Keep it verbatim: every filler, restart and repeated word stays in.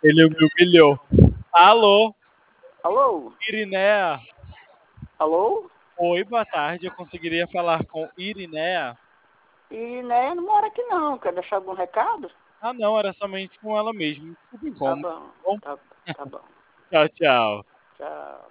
Ele me humilhou. Alô, Alô? Irineia. Alô? Oi, boa tarde. Eu conseguiria falar com Irineia? E né, não mora aqui não. Quer deixar algum recado? Ah, não, era somente com ela mesmo. Tudo bem Tá como. bom, Bom, tá, tá bom. tchau, tchau. Tchau.